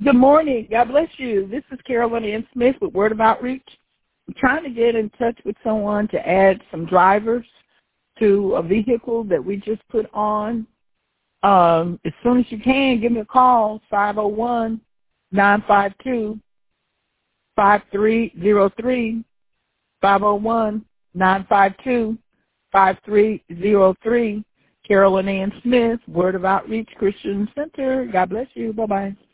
Good morning. God bless you. This is Carolyn Ann Smith with Word of Outreach. I'm trying to get in touch with someone to add some drivers to a vehicle that we just put on. As soon as you can, give me a call, 501-952-5303, 501-952-5303. Carolyn Ann Smith, Word of Outreach Christian Center. God bless you. Bye-bye.